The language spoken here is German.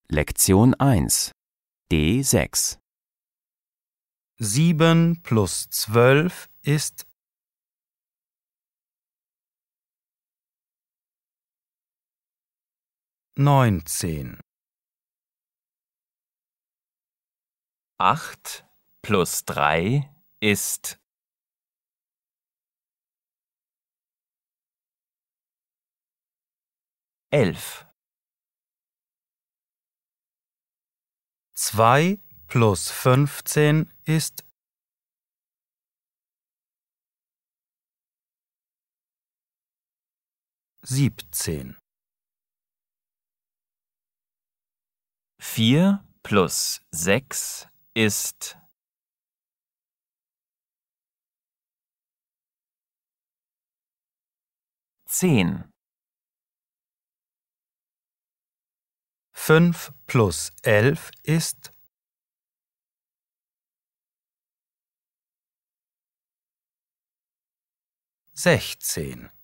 Lektion 1 D6 7 plus 12 ist 19. 8 plus 3 ist 11. 2 plus 15 ist 17. 4 plus 6 ist 10. 5 plus 11 ist 16.